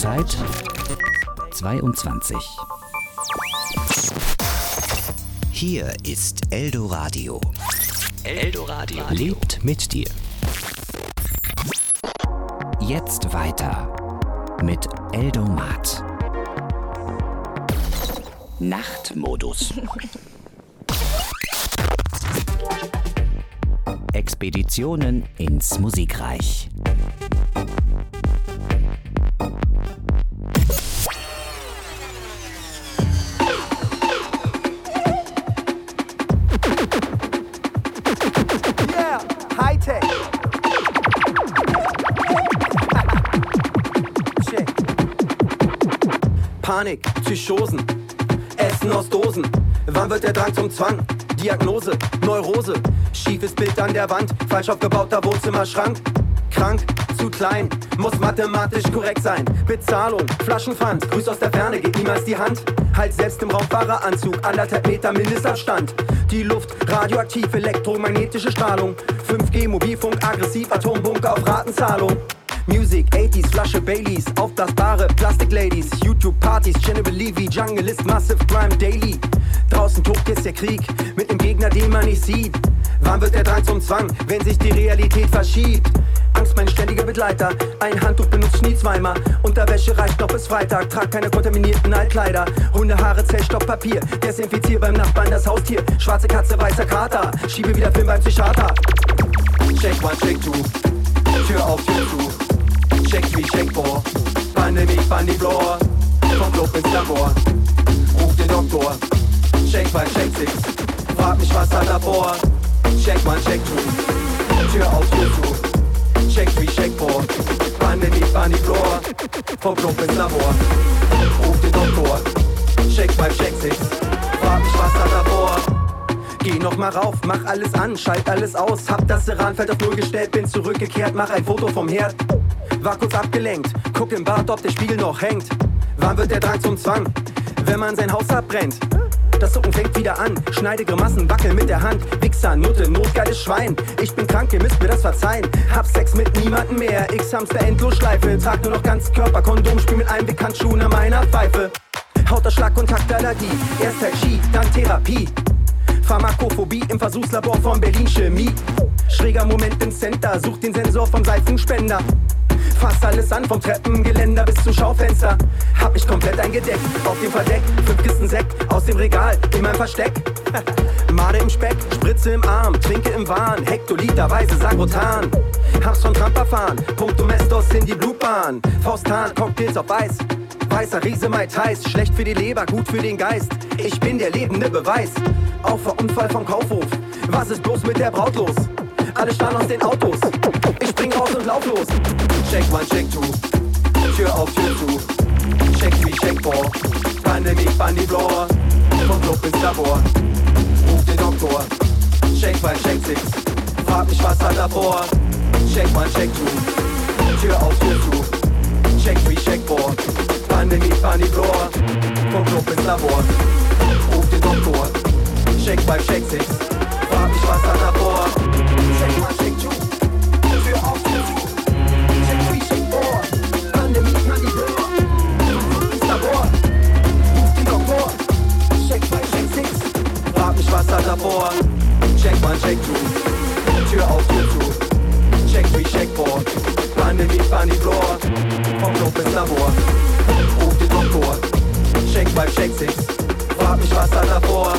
Uhrzeit 22. Hier ist Eldoradio. Eldoradio lebt mit dir. Jetzt weiter mit Eldomat. Nachtmodus. Expeditionen ins Musikreich. Yeah, Hightech. Check. Panik, Psychosen, Essen aus Dosen. Wann wird der Drang zum Zwang? Diagnose, Neurose, schiefes Bild an der Wand, falsch aufgebauter Wohnzimmerschrank. Krank, zu klein, muss mathematisch korrekt sein. Bezahlung, Flaschenpfand, Grüß aus der Ferne, geht niemals die Hand. Halt selbst im Raumfahreranzug, 1,5 Meter Mindestabstand. Die Luft, radioaktiv, elektromagnetische Strahlung. 5G, Mobilfunk, aggressiv, Atombunker auf Ratenzahlung. Music, 80s, Flasche Baileys, aufblasbare Plastik-Ladies. YouTube-Partys, Genevieve Levy, Junglist, Massive Crime Daily. Draußen tobt jetzt der Krieg mit einem Gegner, den man nicht sieht. Wann wird der Drang zum Zwang, wenn sich die Realität verschiebt? Angst, mein ständiger Begleiter. Ein Handtuch benutzt ich nie zweimal. Unterwäsche reicht noch bis Freitag. Trag keine kontaminierten Altkleider. Hundehaare, Zellstoffpapier. Desinfizier beim Nachbarn das Haustier. Schwarze Katze, weißer Kater. Schiebe wieder Film beim Psychiater. Check one, check two. Tür auf, Tür zu. Check 3, check 4. Pandemie, Pandiflor. Vom Club ins Labor. Ruf den Doktor. Check 5, check 6. Frag mich, was hat er vor? Check one, check two. Tür auf, Tür zu. Check 3, check 4. Pandemie, Pandiflor. Vom Club ins Labor. Ruf den Doktor. Check 5, check 6. Frag mich, was hat er vor? Geh noch mal rauf, mach alles an, schalt alles aus. Hab das Ceranfeld auf Null gestellt, bin zurückgekehrt, mach ein Foto vom Herd. War kurz abgelenkt, guck im Bad, ob der Spiegel noch hängt. Wann wird der Drang zum Zwang, wenn man sein Haus abbrennt? Das Zucken fängt wieder an, schneide Grimassen, wackel mit der Hand. Wichser, Nutte, notgeiles Schwein. Ich bin krank, ihr müsst mir das verzeihen. Hab Sex mit niemandem mehr, X-Hamster, Endlosschleife. Trag nur noch ganz Körper, Kondom, spiel mit einem Handschuhen an meiner Pfeife. Hautausschlag, Kontaktallergie, erst Tai Chi, dann Therapie. Pharmakophobie im Versuchslabor von Berlin Chemie. Schräger Moment im Center, such den Sensor vom Seifenspender. Fass alles an, vom Treppengeländer bis zum Schaufenster. Hab mich komplett eingedeckt, auf dem Verdeck. 5 Kisten Sekt aus dem Regal, in meinem Versteck. Made im Speck, Spritze im Arm, Trinke im Wahn. Hektoliterweise Sagrotan. Hab's von Trump erfahren, Punkt Domestos in die Blutbahn. Faustan, Cocktails auf Eis. Weißer Riese, Mai Tais, schlecht für die Leber, gut für den Geist. Ich bin der lebende Beweis. Auffahrunfall vom Kaufhof. Was ist bloß mit der Braut los? Alle starren aus den Autos. Ich spring raus und lauf los. Check one, check two. Tür auf, Tür zu. Check 3, check 4. Pandemie, Pandiflor. Vom Club ins Labor. Ruf den Doktor. Check 5, check 6. Frag mich, was hat er vor? Check one, check two. Tür auf, Tür zu. Check 3, check 4. Pandemie, Pandiflor. Vom Club ins Labor. Ruf den Doktor. Check 5, check 6. Frag mich, was hat er vor? Check one, check two. Tür auf, Tür zu. Check 3, check 4. Pandemie, Pandiflor. Vom Club ins Labor. Ruf den Doktor. Check 5, check 6. Frag mich, was hat er vor? Check one, check two. Tür auf, Tür zu. Check 3, check 4. Pandemie, Pandiflor. Vom Club ins Labor. Ruf den Doktor. Check 5, check 6. Frag mich, was hat er vor?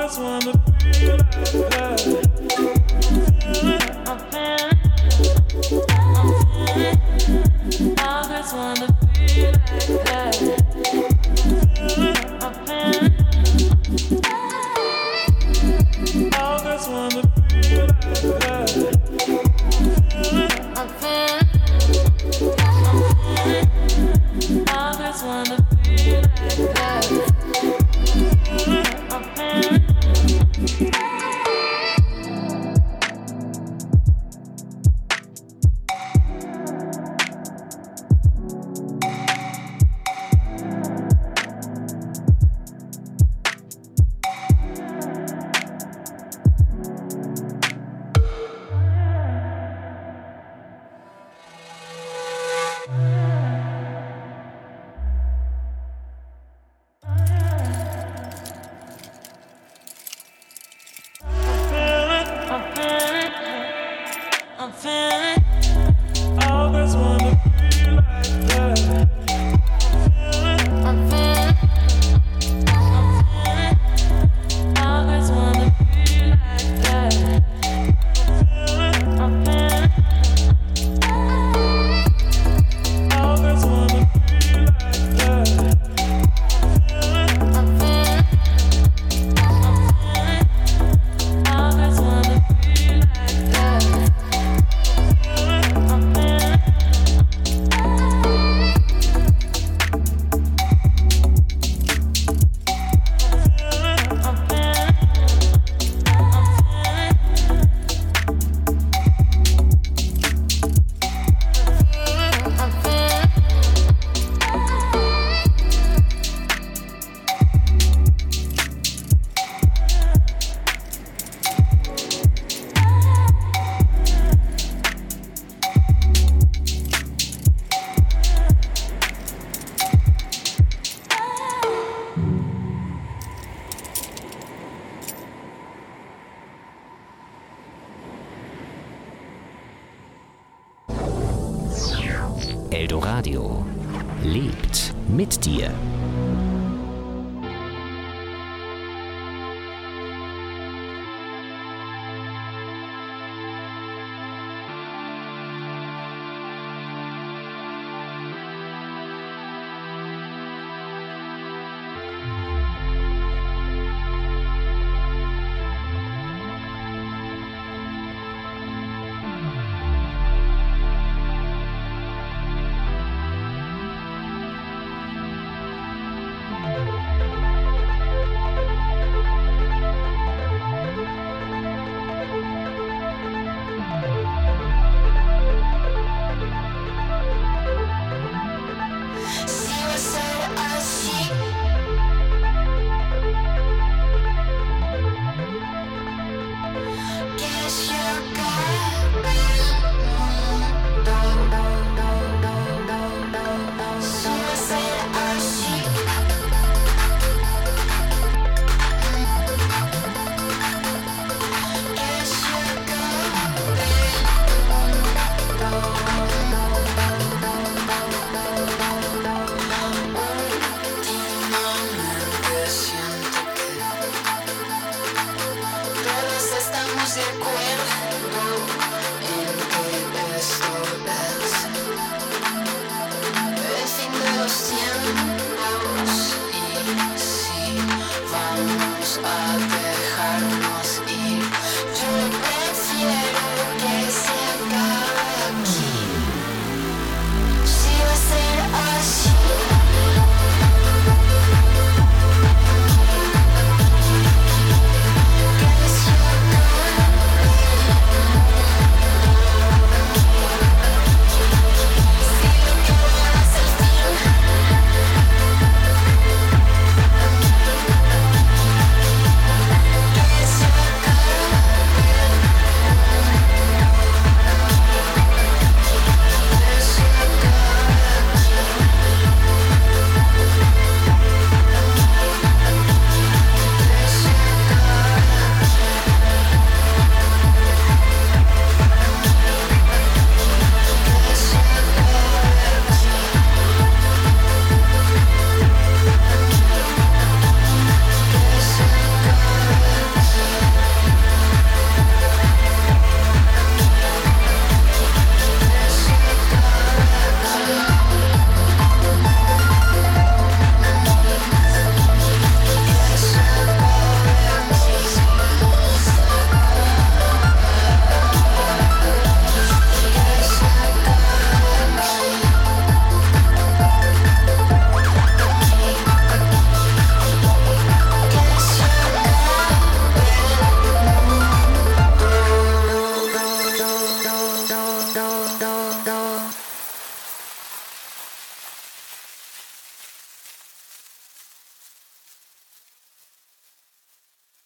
Eldoradio lebt mit dir.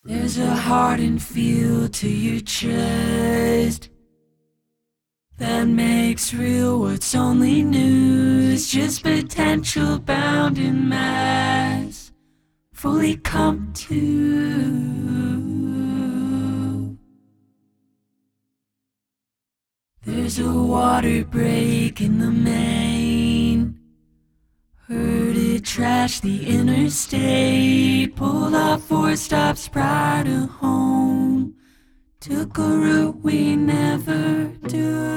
There's a hardened feel to your chest that makes real what's only news, just potential bound in mass, fully come to. There's a water break in the main, heard it trash the interstate, pulled off 4 stops prior to home, took a route we never do.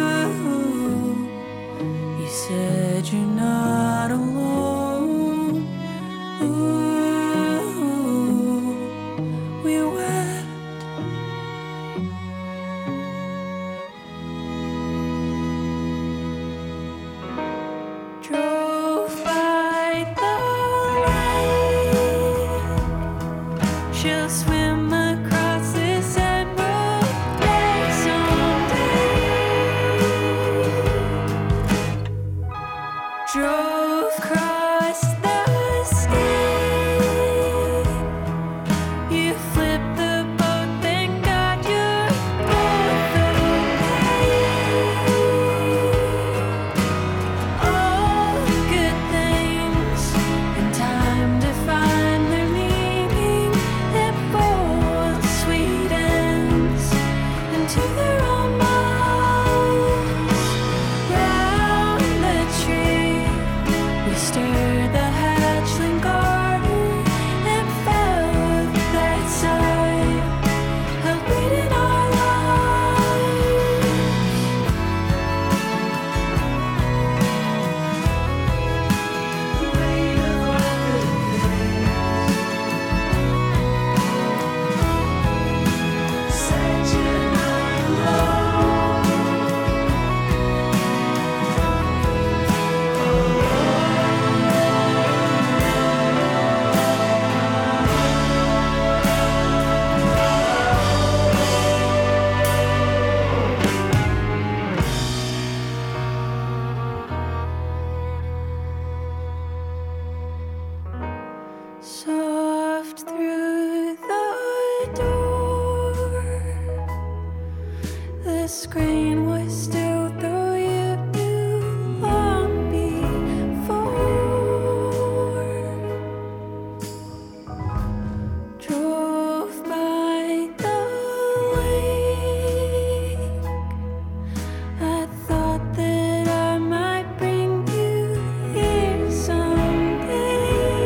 You said you're not alone. Ooh, we wept. Drove by the lake. She'll swim across this emerald lake someday. Drove across the state. You flipped the boat, thank God you're both okay. All good things in time to find their meaning, and both sweet ends into their own minds. Round the tree we stirred the hatchling garden and felt that sigh of breathing our lives. The weight of all good things. Said you're not alone. Soft through the door, the screen was still though you knew long before. Drove by the lake. I thought that I might bring you here someday.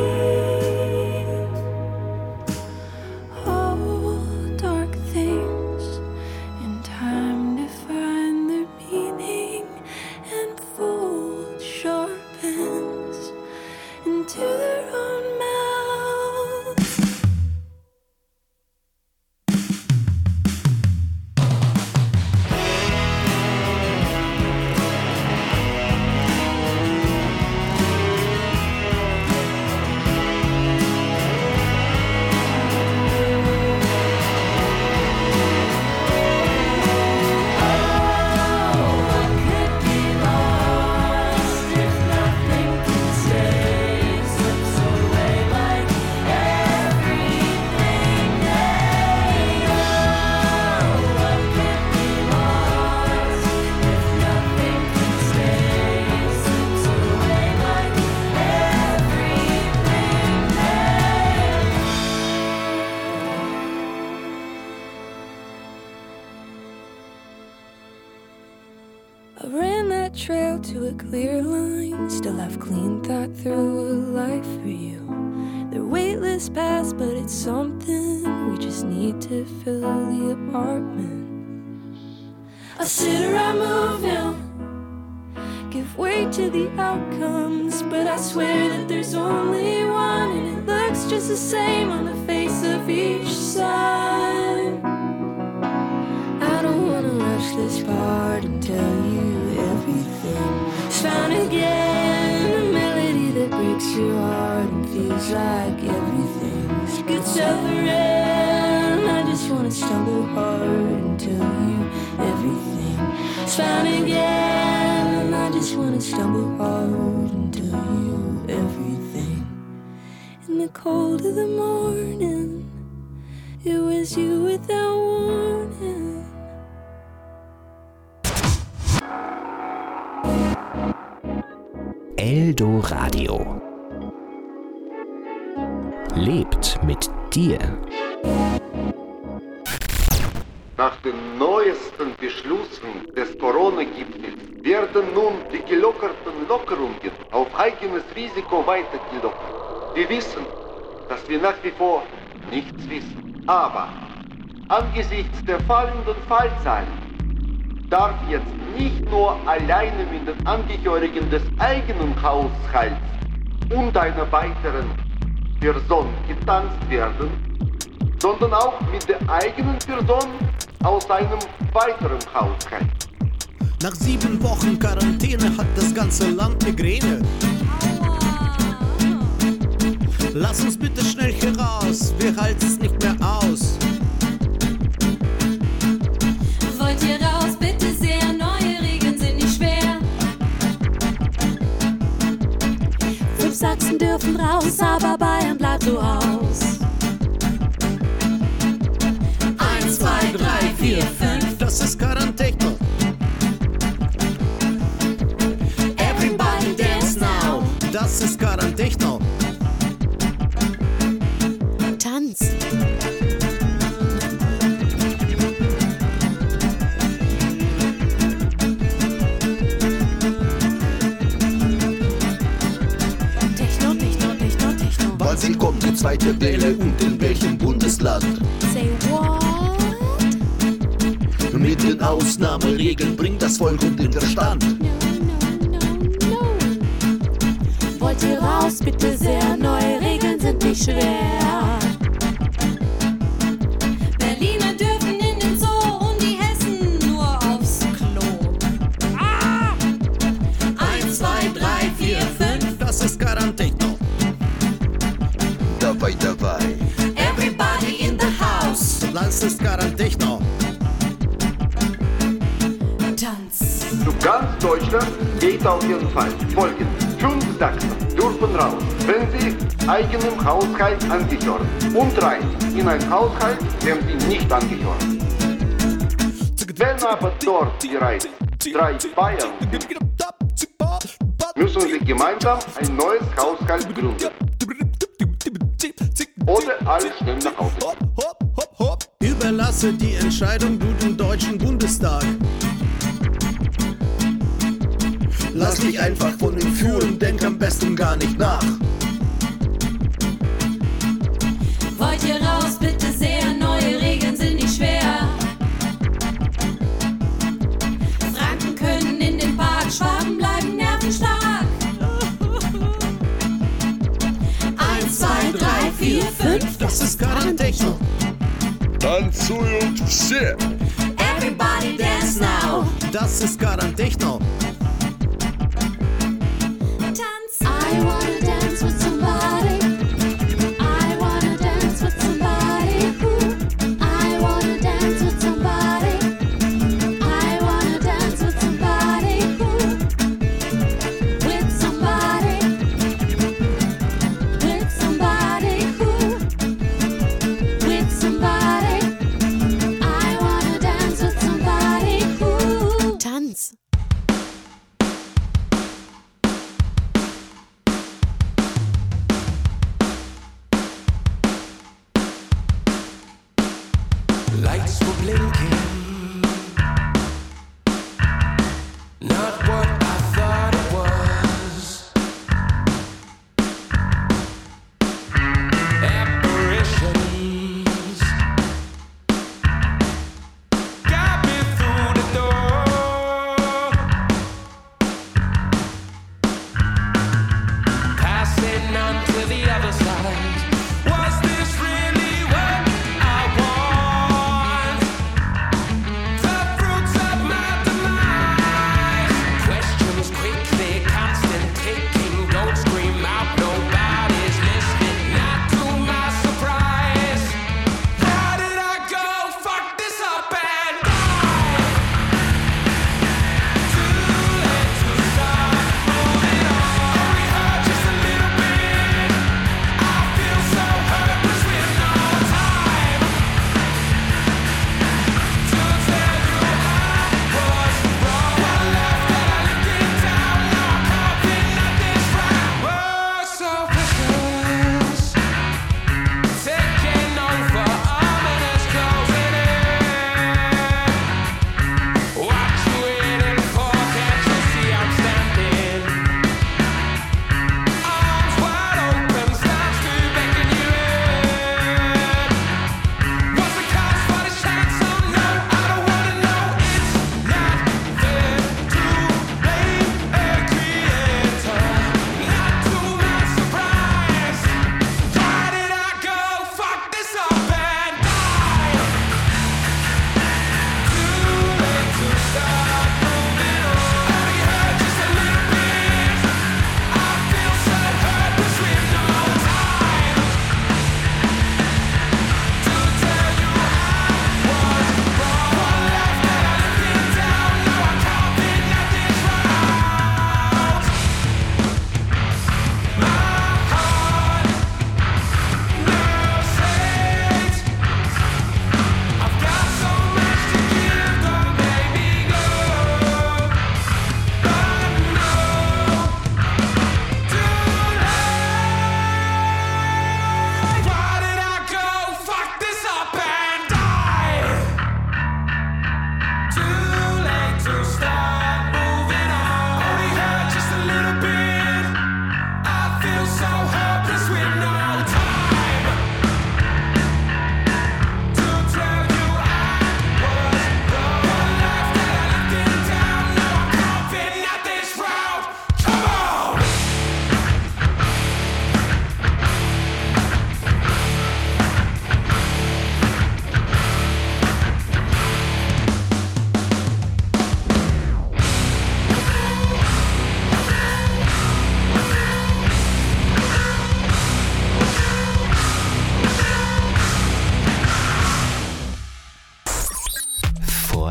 All dark things in time to find their meaning, and fold sharp ends into their own mouths. What could be lost if nothing can stay? Slips away like everything they know. What could be lost if nothing can stay? Slips away like everything they I ran that trail to a clear line. Still have clean thought through a life for you. They're weightless paths, but it's something. We just need to fill the apartment. I sit or I move now, give way to the outcomes, but I swear that there's only one, and it looks just the same on the face of each side. I don't wanna rush this part and tell you everything. It's found again, a melody that breaks your heart and feels like everything's good suffering. I just wanna stumble hard and tell you everything. It's found again, and I just wanna stumble hard and tell you everything. In the cold of the morning, It was you without warning. Eldoradio. Lebt mit dir. Nach den neuesten Beschlüssen des Corona-Gipfels werden nun die gelockerten Lockerungen auf eigenes Risiko weitergelockert. Wir wissen, dass wir nach wie vor nichts wissen. Aber angesichts der fallenden Fallzahlen darf jetzt nicht nur alleine mit den Angehörigen des eigenen Haushalts und einer weiteren Person getanzt werden, sondern auch mit der eigenen Person aus einem weiteren Haushalt. Nach 7 Wochen Quarantäne hat das ganze Land Migräne. Lass uns bitte schnell hier raus, wir halten es nicht mehr aus. Wollt ihr raus, bitte sehr, neue Regeln sind nicht schwer. 5 Sachsen dürfen raus, aber Bayern bleibt zu Haus. 1, 2, 3, 4, 5. Das ist Quarantechno. Everybody dance now. Das ist Quarantechno. Tanz. Techno, Techno, Techno, Techno. Wann kommt die zweite Welle und in welchem Bundesland? Say what? Mit den Ausnahmeregeln bringt das Volk und den Verstand. No. Wollt ihr raus, bitte sehr, neue Regeln sind nicht schwer. Berliner dürfen in den Zoo und die Hessen nur aufs Klo. 1, 2, 3, 4, 5. Das ist Quarantechno. Dabei. Everybody in the house. Das ist Quarantechno. Tanz. Zu ganz Deutschland geht auf jeden Fall Folgendes: 5 Sachsen dürfen raus, wenn sie eigenem Haushalt angehören, und rein in ein Haushalt, dem sie nicht angehören. Wenn aber dort bereits 3 Bayern sind, müssen sie gemeinsam ein neues Haushalt gründen. Oder alle schnell nach Hause. Überlasse die Entscheidung du dem Deutschen Bundestag. Lass dich einfach von ihm führen, denk am besten gar nicht nach. Wollt ihr raus, bitte sehr, neue Regeln sind nicht schwer. Franken können in den Park, Schwaben bleiben nervenstark. 1, 2, 3, 4, 5. Das ist Quarantechno. Танцуют все. Everybody dance now. Das ist Quarantechno. Tanz. I wanna dance with somebody. I wanna dance with somebody. I wanna dance with somebody. I wanna dance with somebody. With somebody. With somebody. With somebody. I wanna dance with somebody. Tanz. Lights were blinking, not what I thought it was. Apparitions got me through the door, passing on to the other side. Was this really what I want?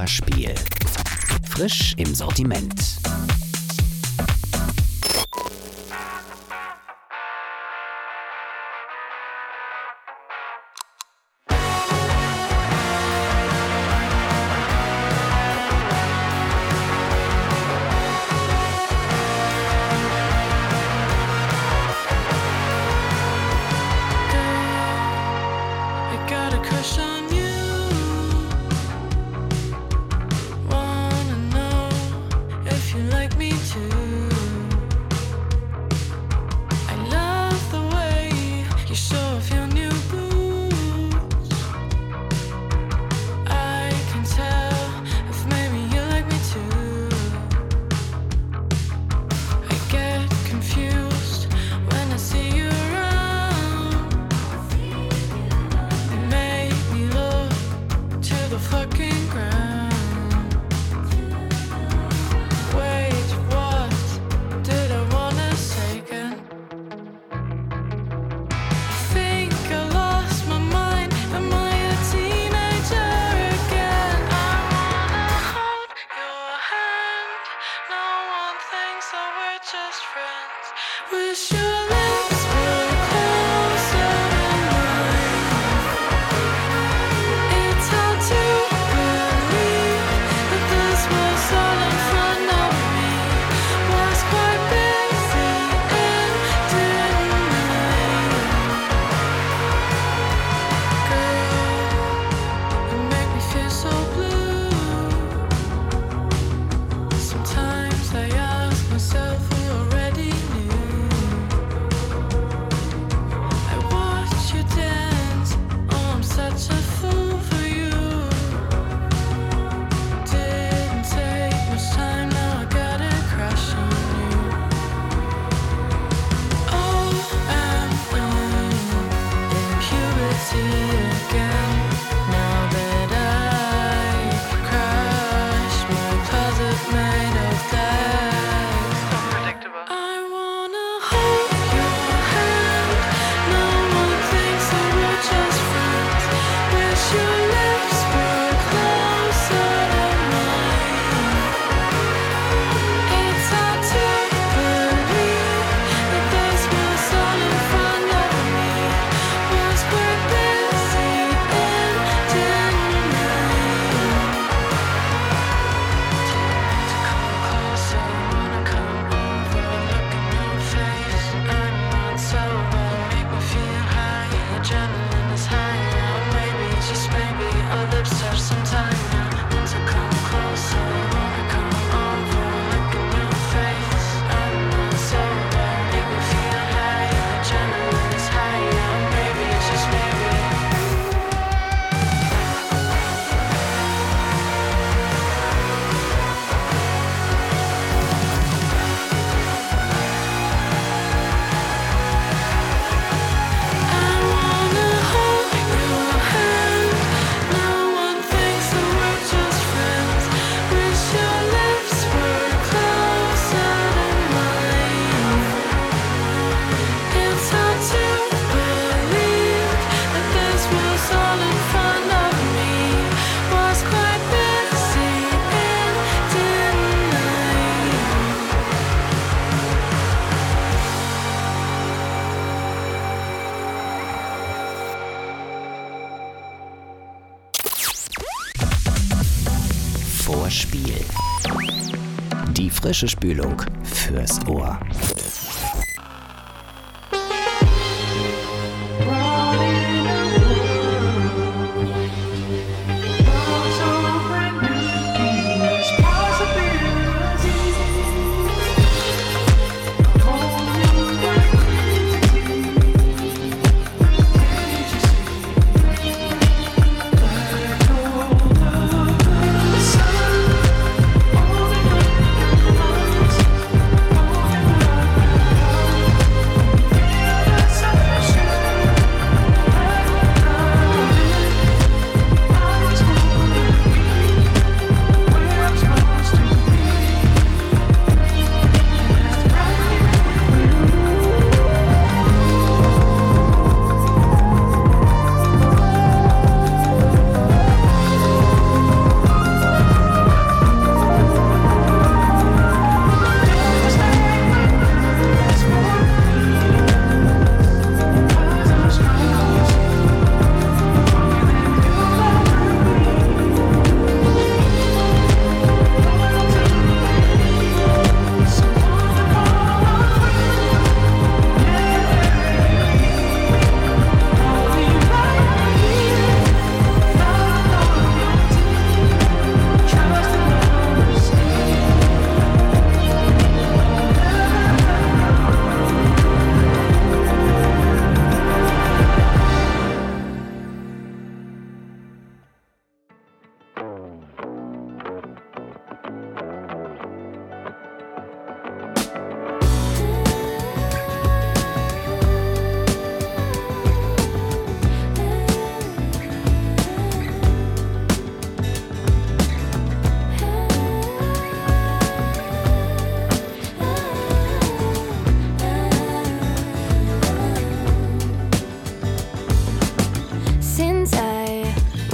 Vorspiel. Frisch im Sortiment. Vorspiel. Die frische Spülung fürs Ohr.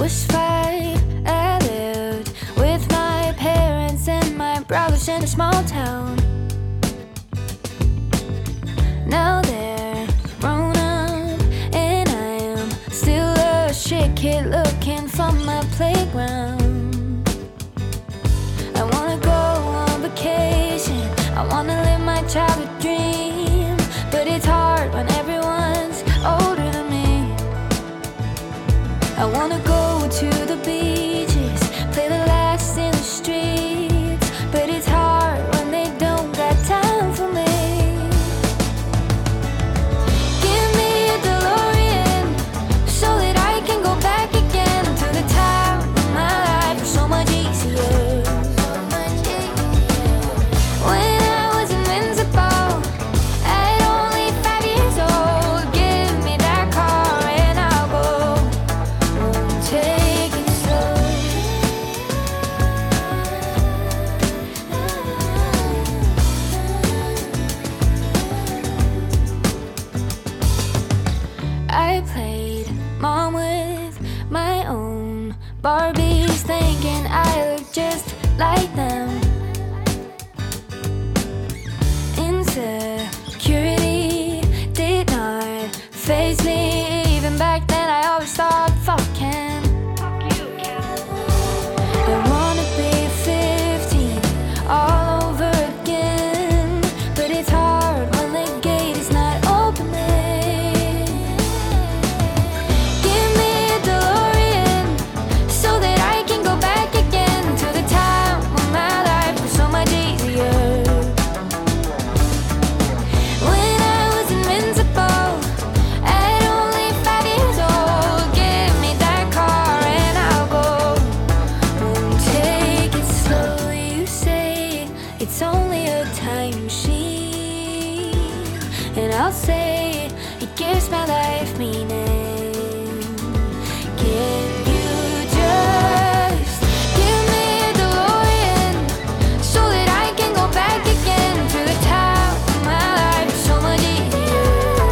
was 5. I lived with my parents and my brothers in a small town. Now they're grown up and I am still a shit kid looking for my playground. I wanna go on vacation, I wanna live my childhood dream, but it's hard when everyone's older than me. I wanna go to the beaches, play the last in the streets, but it's hard when they don't got time for me. Give me a DeLorean so that I can go back again to the time when my life was so much easier. When I was invincible at only 5 years old, give me that car and I'll go. Won't take it slow. I played mom with my own Barbies, thinking I look just like them. Insecurity did not faze me. Even back then I always thought, fuck Ken. I wanna be 15 all over again, but it's hard when the gate is not opening. Give me a DeLorean so that I can go back again to the time when my life was so much easier. When I was invincible at only 5 years old, give me that car and I'll go. Won't take it slow. You say it's only a time machine, and I'll say it gives my life meaning. Can you just give me a DeLorean so that I can go back again to the time when my life was so much easier?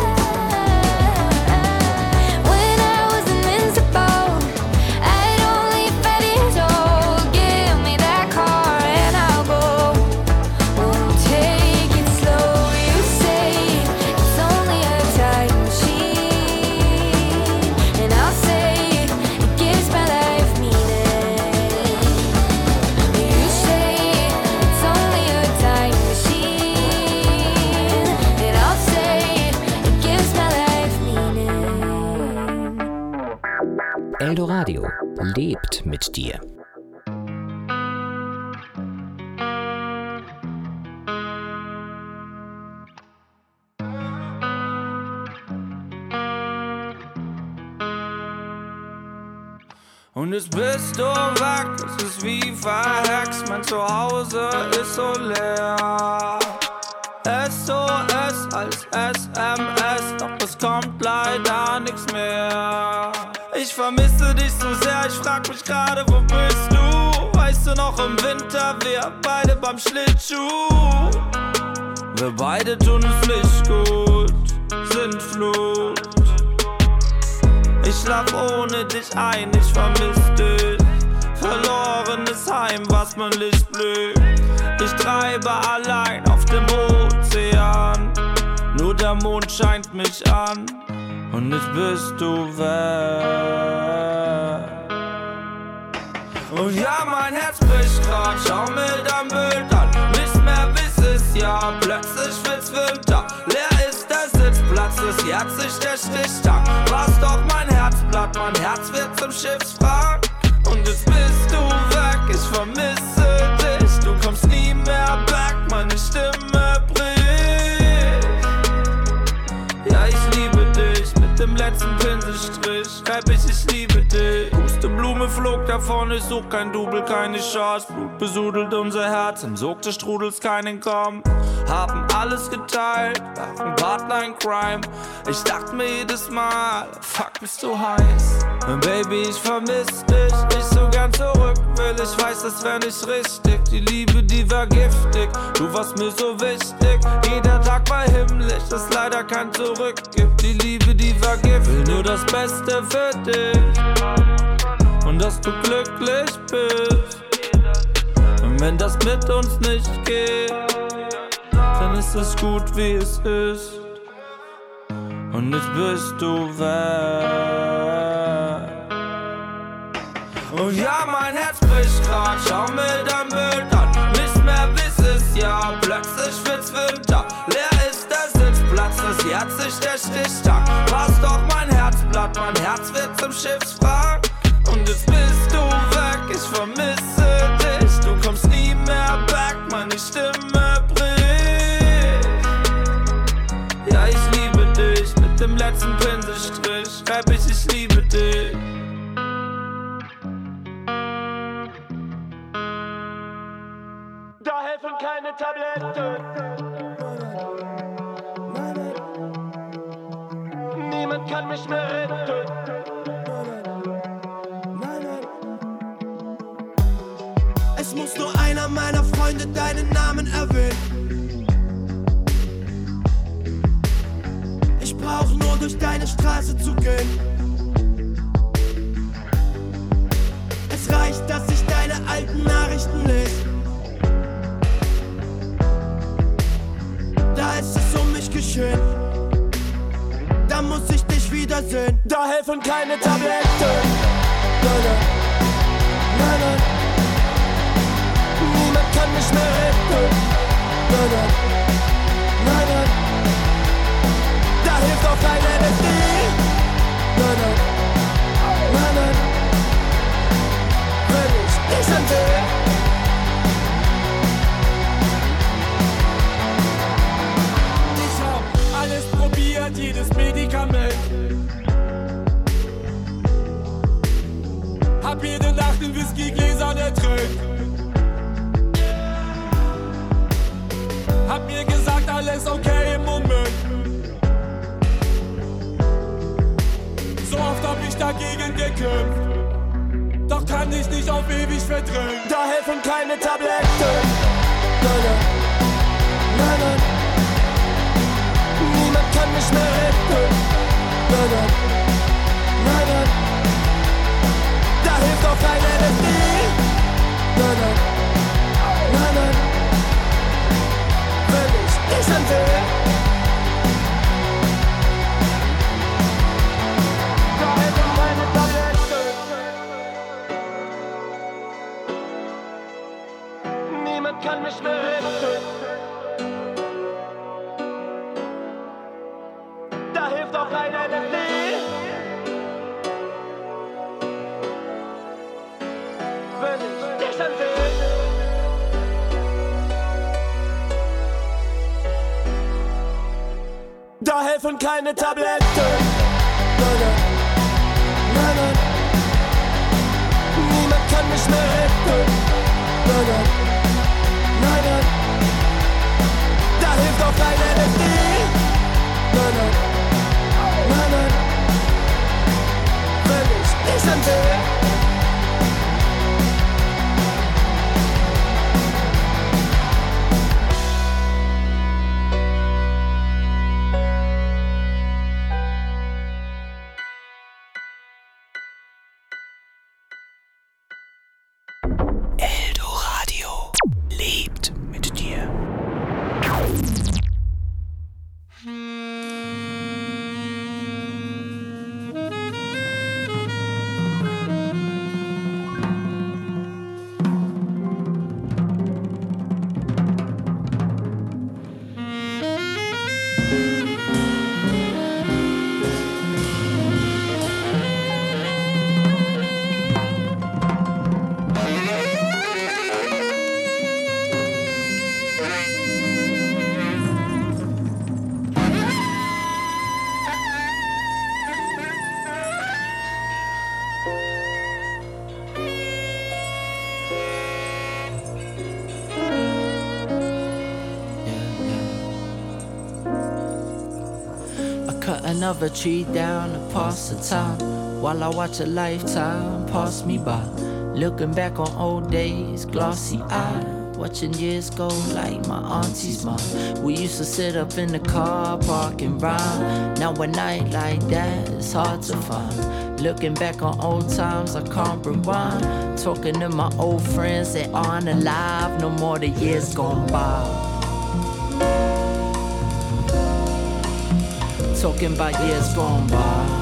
When I was invincible at only 5 years old, give me that car and I'll go. Won't take it slow. You say it's only a time machine, and I'll say it gives my life meaning. You say it's only a time machine, and I'll say it gives my life meaning. Eldoradio lebt mit dir. Und jetzt bist du weg, es ist wie verhext, mein Zuhause ist so leer. SOS als SMS, doch es kommt leider nichts mehr. Ich vermisse dich so sehr, ich frag mich gerade, wo bist du? Weißt du noch im Winter, wir beide beim Schlittschuh. Wir beide tun es nicht gut, sind Flut. Ich schlaf ohne dich ein, ich vermiss dich. Verlorenes Heim, was mein Licht blüht. Ich treibe allein auf dem Ozean. Nur der Mond scheint mich an. Und jetzt bist du weg. Und ja, mein Herz bricht grad, schau mir dein Bild an. Nichts mehr wie es ist, ja, plötzlich wird's Winter. Leer ist der Sitzplatz, das Herz ist der Stichtag. Warst doch mein Herzblatt, mein Herz wird zum Schiffswrack. Und jetzt bist du weg, ich vermisse dich. Du kommst nie mehr back, meine Stimme bricht. Ja, ich liebe dich, mit dem letzten Pinselstrich schreib ich liebe dich. Pusteblume flog davon, ich such kein Double, keine Chance. Blut besudelt unser Herz, im Sog des Strudels keinen Komm. Haben alles geteilt, waren Partner in Crime. Ich dachte mir jedes Mal, fuck, bist du heiß. Und Baby, ich vermiss dich, ich so gern zurück will. Ich weiß, das wär nicht richtig, die Liebe, die war giftig. Du warst mir so wichtig, jeder Tag war himmlisch, das leider kein Zurück gibt. Die Liebe, die war Gift, will nur das Beste für dich. dass du glücklich bist. Und wenn das mit uns nicht geht, dann ist es gut, wie es ist. Und jetzt bist du weg. Und ja, mein Herz bricht grad, schau mir dein Bild an. Nicht mehr wie's ist, ja, plötzlich wird's Winter. Leer ist der Sitzplatz, das jährt sich der Stichtag. Warst doch mein Herzblatt, mein Herz wird zum Schiffswrack. Und jetzt bist du weg, ich vermisse dich. Du kommst nie mehr back, meine Stimme bricht. Ja, ich liebe dich, mit dem letzten Pinselstrich schreib ich liebe dich. Da helfen keine Tabletten. Niemand kann mich mehr retten. Es muss nur einer meiner Freunde deinen Namen erwähnen. Ich brauch nur durch deine Straße zu gehen. Es reicht, dass ich deine alten Nachrichten lese. Da ist es um mich geschehen. Da muss ich dich wiedersehen. Da helfen keine Tabletten. Nein, nein, nein, nein. Niemand kann mich mehr retten. Nein, nein, nein, nein. Da hilft auch kein LSD. Nein, nein, nein, nein. Wenn ich dich ansehe. Ich hab alles probiert, jedes Medikament. Hab jede Nacht in Whiskygläsern ertränkt. Hab mir gesagt, alles okay im Moment. So oft hab ich dagegen gekämpft. Doch kann ich nicht auf ewig verdrängen. Da helfen keine Tabletten. Nein, nein, nein, nein. Niemand kann mich mehr retten. Nein, nein, nein, nein. Da hilft auch kein LSD. Nein, nein, nein, nein. Wenn ich dich ansehe. Da helfen keine Tabletten. Niemand kann mich mehr retten. Da hilft auch kein LSD. Wenn ich dich ansehe. Da helfen keine Tabletten. Nein, nein, nein, nein. Niemand kann mich mehr retten. Nein, nein, nein, nein. Da hilft auch kein LSD. Nein, nein, nein, nein. Wenn ich dich ansehe. Eldoradio lebt mit dir. Another tree down across the town while I watch a lifetime pass me by. Looking back on old days, glossy eyed, watching years go like my auntie's mom. We used to sit up in the car park and rhyme. Now a night like that is hard to find. Looking back on old times, I can't rewind. Talking to my old friends that aren't alive no more, the years gone by. Talking about years gone by.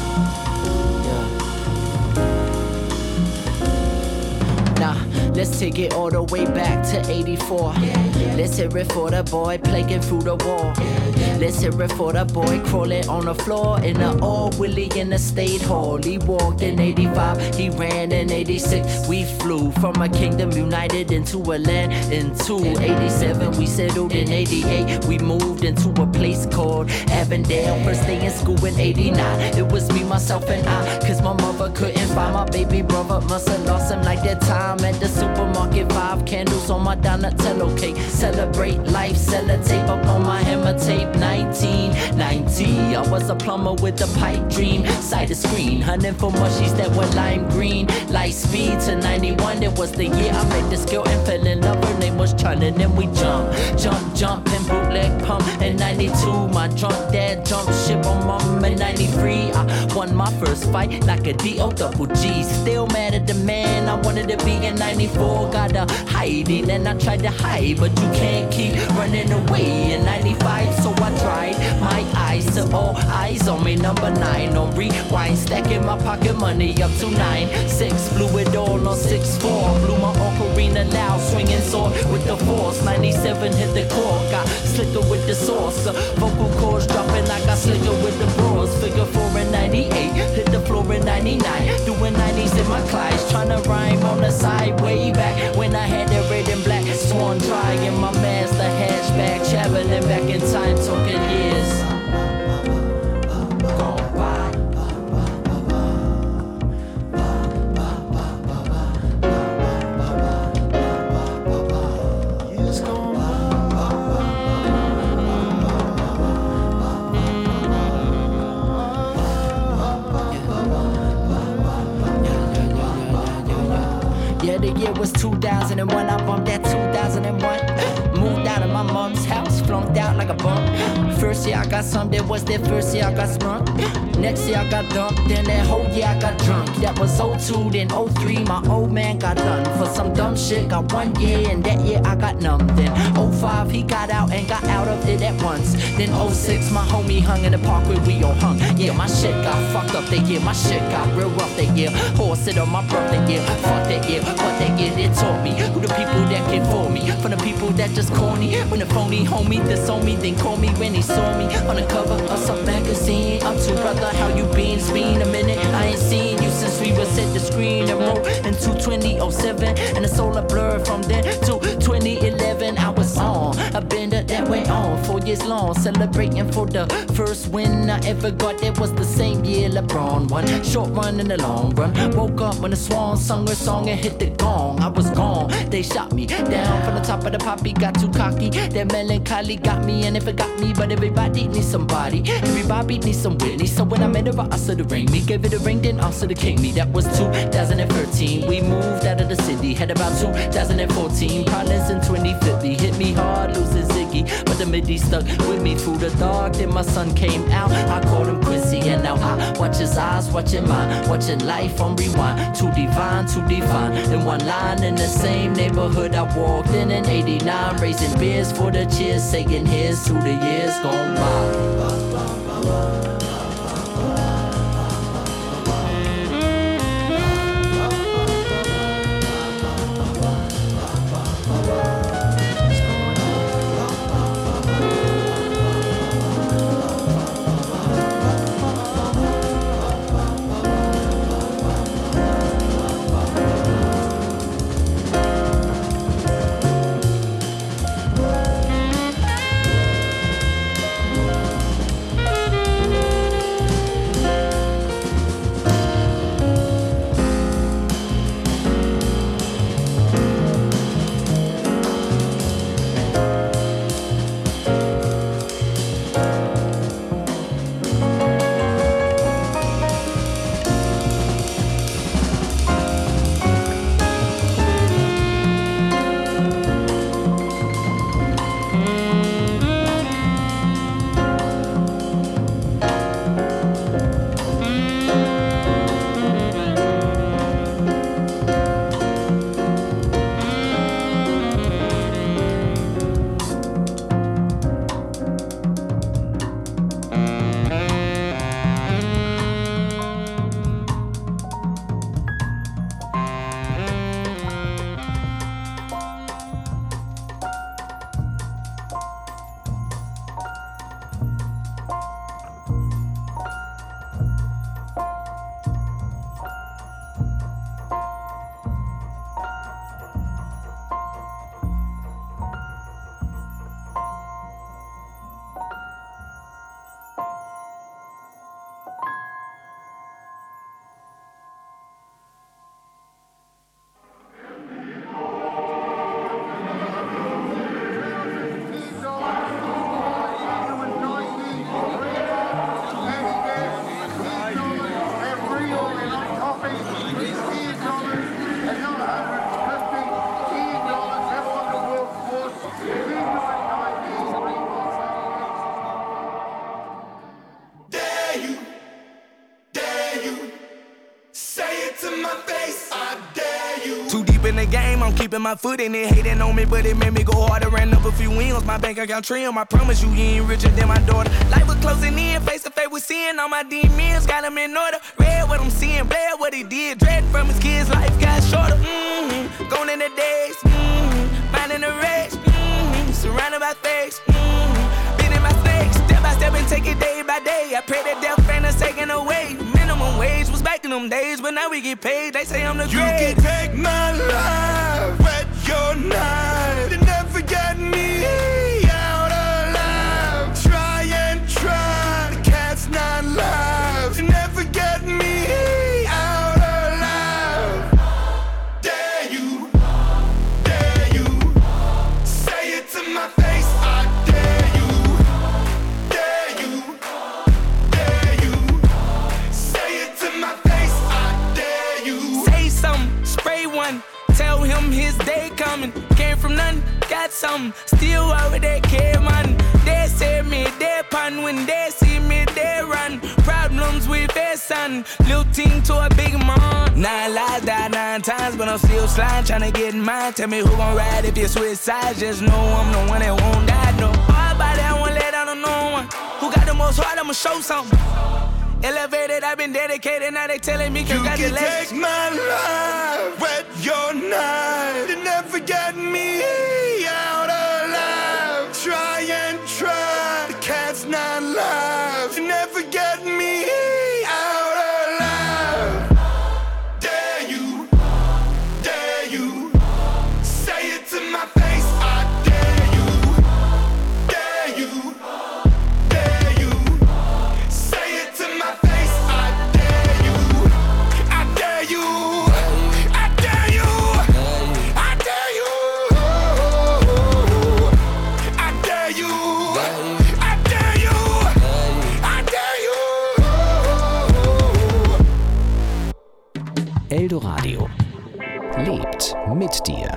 Let's take it all the way back to 84. Let's hear it for the boy playing through the wall. Let's hear it for the boy crawling on the floor in the old Willie in the State Hall. He walked in 85, he ran in 86. We flew from a kingdom united into a land into 87. We settled in 88. We moved into a place called Avondale. First day in school in 89. It was me, myself, and I. Cause my mother couldn't find my baby brother. Must have lost him like that time at the supermarket. 5 candles on my Donatello cake. Celebrate life, sellotape up on my hammer tape. 1990, I was a plumber with a pipe dream. Side of screen, hunting for mushies that were lime green. Light speed to 91, it was the year I made this girl and fell in love. Her name was China, and then we jump, and bootleg pump. In 92, my drunk dad jumped ship on mom. In 93, I won my first fight like a D-O-double-G. Still mad at the man I wanted to be in 94. Gotta hide it, and I tried to hide, but you can't keep running away. In 95, so I tried my eyes to all eyes on me. Number 9 on rewind, stacking my pocket money up to 9-6. Blew it all on 6-4. Blew my ocarina loud, swinging sword with the force. 97 hit the core, got slicker with the sauce. The vocal cords dropping, I got slicker with the bros. Figure 4 in 98, hit the floor in 99. Doing 90s in my class, trying to rhyme on the side way back when I had that red and black swan dry in my master hatchback. Traveling back in time, talking years gone by. Years gone Yeah, the year was 2001. I bumped that 2001. Moved out of my mom's house, flunked out like a bum. First year I got some, that was that first year I got sprung. Next year I got dumped, then that whole year I got drunk. That was 02, then 03, my old man got done for some dumb shit. Got 1 year, and that year I got numb. Then 05, he got out and got out of it at once. Then 06, my homie hung in the park where we all hung. Yeah, my shit got fucked up that year, my shit got real rough that year. Horse it on my birthday year, fuck that year. What that year, it taught me who the people that came for me. From the people that just corny. When the phony homie disowned me, then called me when he saw me on the cover of some magazine. I'm too brother, how you been? It's been a minute, I ain't seen you since we was at the screen and wrote into 2007. And it's all a blur from then to 2011. I was on a bender that went on 4 years long, celebrating for the first win I ever got. That was the same year LeBron won. Short run in the long run. Woke up when the swan sung her song and hit the gong. I was gone, they shot me down from the top of the poppy. Got too cocky, that melancholy got me, and it forgot me. But everybody needs somebody, everybody needs some Whitney. So when I met her, I asked her to ring me, gave it a ring, then asked her to king me. That was 2013. We moved out of the city, had about 2014 problems in 2050. Hit me hard, losing Ziggy, but the midi stuck with me through the dark. Then my son came out, I called him Quincy, and now I watch his eyes, watching mine, watching life on rewind. Too divine, too divine. In one line in the same neighborhood I walked in 89, raising beers for the cheers, saying here's to the years gone by. in the game, I'm keeping my foot in it. Hating on me, but it made me go harder. Ran up a few wins, my bank account trim. I promise you, he ain't richer than my daughter. Life was closing in, face to face with sin. All my demons got him in order. Read what I'm seeing, bled what he did. Dread from his kids, life got shorter. Gone in the days, finding the rest. Surrounded by fakes, been in my snakes. Step by step and take it day by day. I pray that death ain't us taken away. Minimum wage was back in them days, but now we get paid. They say I'm the great. You can take my life, wet your knife. You never get me out alive. Try and try, the cat's not live. You never get me out alive. Dare you, dare you. Say it to my face, I dare you. Dare you, dare you. Say it to my face, I dare you. Say something, spray one. Tell him his day coming. Came from nothing, got something. Still over that care, man. They say me, they pun. When they see me, they run. Problems with their son. Little team to a big man. 9 lives, died 9 times, but I'm still sliding, trying to get in mine. Tell me who gon' ride if you switch sides. Just know I'm the one that won't die, no. Hard body, I won't let down on no one. Who got the most heart, I'ma show something. Elevated, I've been dedicated, now they telling me congratulations. You can take my life, wet your knife. You never get me out alive. Try and try, the cat's not live. You never get me out alive. Dare you, dare you. Say it to my face, I dare you. Dare you, dare you. Say it to my face, I dare you. I dare you. I dare you. I dare you. I dare you. I dare you. I dare you. Eldoradio lebt mit dir.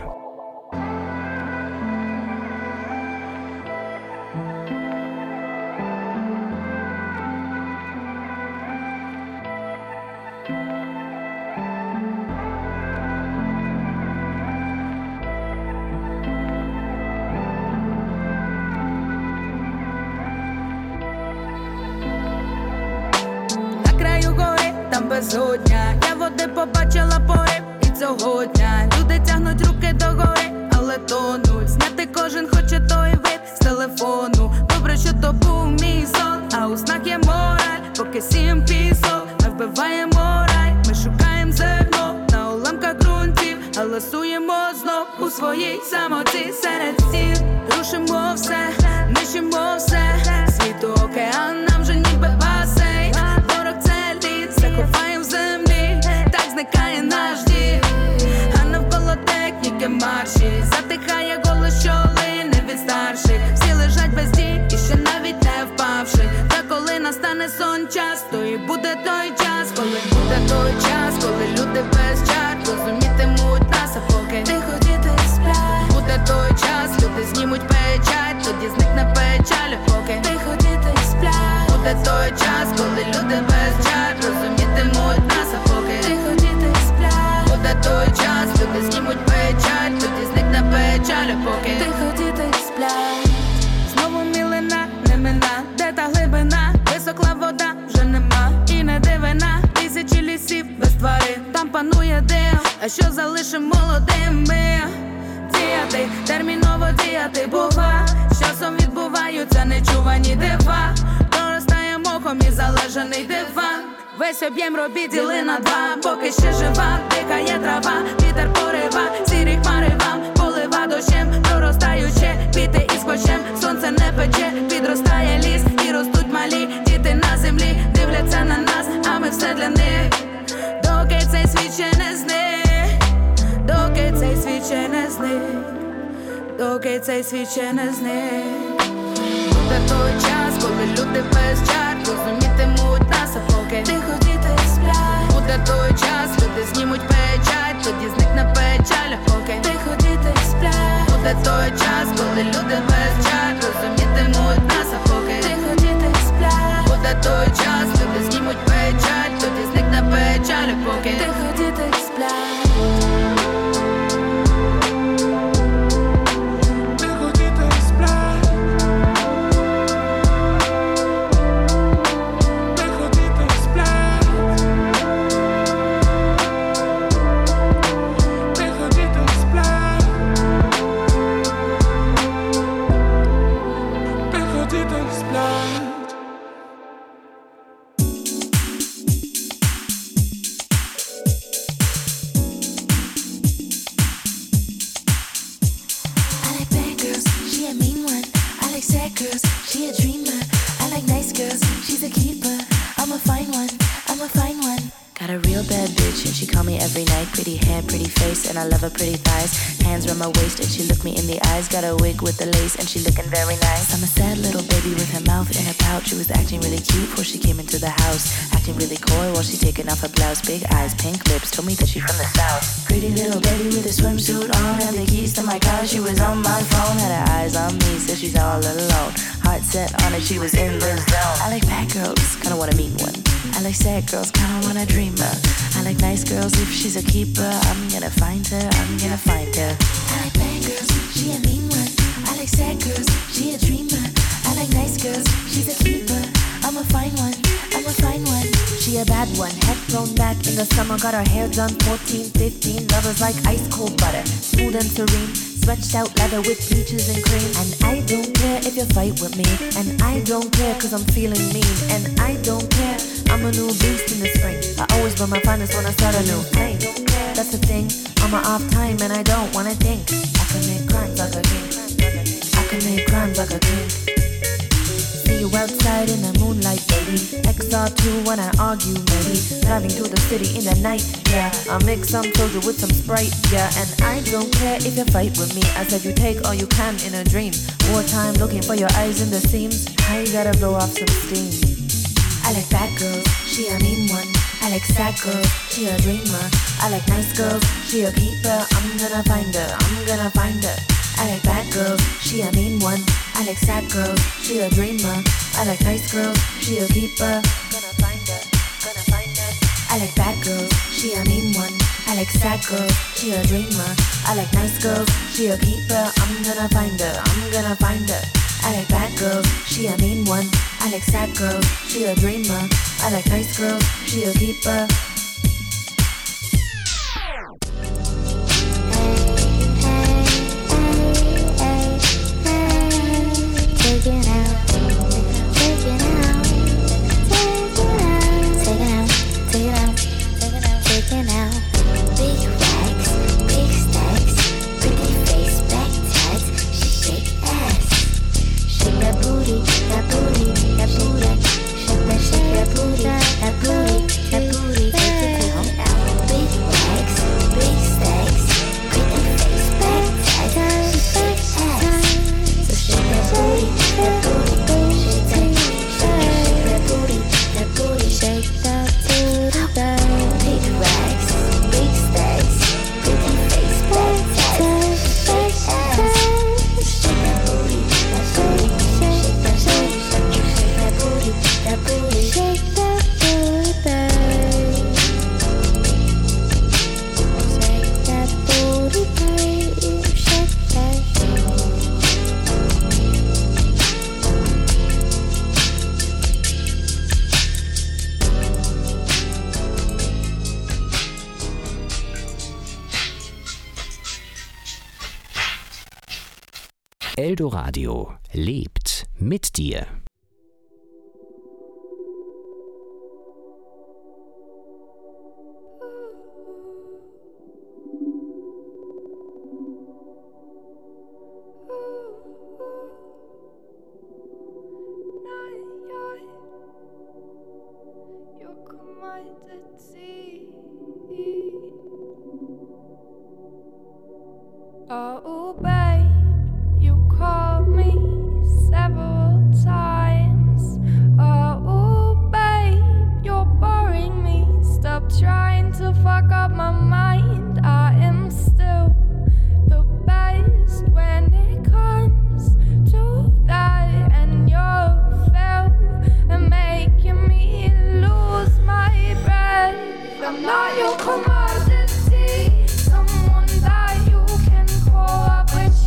На краю гори, там безодня. Я води побачила порив і цього дня. Люди тягнуть руки догори, але тонуть. Зняти кожен хоче той вид з телефону. Добре, що то був мій сон, а у снах є мораль. Поки сім пісок, ми вбиваємо рай. Ми шукаємо зерно на уламках ґрунтів, але суємо знов у своїй самоті серед стін. Рушимо все, нищимо все. Світу океан нам вже ніби басейн. Ворог це лід, заховаємо в землі. Так зникає наш дім. А навколо техніки марші. Затихає голос, що лине від старших. Всі лежать без дій і ще навіть не впавши. Та коли настане сон час, то і буде той час. Коли буде той час, коли люди без чар розумітимуть нас, а поки тихо діти сплять. Буде той час, люди знімуть печать, тоді зникне печаль, а поки тихо діти сплять. Буде той час, коли люди без чар розумітимуть нас, а поки тихо діти сплять. Буде той час, люди знімуть печать, тоді зникне печаль, а поки тихо діти сплять. Знову мілина, не мина, де та глибина, високла вода вже нема. І не дивина, тисячі лісів без тварин, там панує дим, а що залишим молодими? Діяти, терміново діяти, бува. З часом відбуваються нечувані дива. Проростає мохом і залежаний диван. Весь об'єм робіт діли на два. Поки ще жива, дихає трава. Вітер порива, сірі хмари вам полива дощем, проростаючи, квіти із хочем. Сонце не пече, підростає ліс. І ростуть малі діти на землі. Дивляться на нас, а ми все для них. Доки цей світ ще не зник, доки цей світ ще не зник, доки цей світ ще не зник. Буде той час, коли люди без чар розумітимуть нас, а поки тихо діти сплять. Буде той час, люди знімуть печать, тоді зникне печаль, а поки тихо діти сплять. Буде той час, коли люди без чар розумітимуть нас, а поки тихо діти сплять. Буде той час, люди знімуть печать, тоді зникне печаль, а поки тихо діти сплять. hair, pretty face, and I love her pretty thighs. Hands around my waist and she looked me in the eyes. Got a wig with the lace and she looking very nice. I'm a sad little baby with her mouth in her pouch. She was acting really cute before she came into the house. Acting really coy while she taking off her blouse. Big eyes, pink lips, told me that she from the south. Pretty little baby with a swimsuit on. Had the keys to my car, she was on my phone. Had her eyes on me, so she's all alone. Heart set on it, she was in the zone. I like bad girls, kinda wanna meet one. I like sad girls, kinda wanna dream her. I like nice girls, if she's a keeper, I'm gonna find her, I'm gonna find her. I like bad girls, she a mean one. I like sad girls, she a dreamer. I like nice girls, she's a keeper. I'm a fine one, I'm a fine one. She a bad one, head thrown back in the summer. Got her hair done 14, 15. Lovers like ice cold butter, smooth and serene. Stretched out leather with peaches and cream. And I don't care if you fight with me. And I don't care cause I'm feeling mean. And I don't care, I'm a new beast in the spring. I always wear my finest when I start a new thing. That's the thing, I'm a off time and I don't wanna think. I can make crimes like a king. I can make crimes like a king. See you outside in the moonlight, baby. XR2 when I argue, maybe. Driving through the city in the night, yeah. I'll mix some soda with some Sprite, yeah. And I don't care if you fight with me. I said you take all you can in a dream. Wartime looking for your eyes in the seams. I gotta blow off some steam. I like bad girls, she a mean one. I like sad girls, she a dreamer. I like nice girls, she a keeper. I'm gonna find her, I'm gonna find her. I like bad girls, she a mean one. I like sad girls, she a dreamer. I like nice girls, she a keeper. Gonna find her, gonna find her. I like bad girls, she a mean one. I like sad girls, she a dreamer. I like nice girls, she a keeper. I'm gonna find her, I'm gonna find her. I like bad girls, she a mean one. I like sad girls, she a dreamer. I like nice girls, she a keeper. Eldoradio lebt mit dir. Oh, babe, you called me several times. Oh, babe, you're boring me. Stop trying to fuck up my mind. I am still the best when it comes to that. And you're fail and making me lose my breath. I'm not your commodity. Someone that you can call up when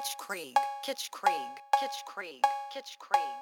Kitsch Krieg, Kitsch Krieg, Kitsch Krieg, Kitsch Krieg.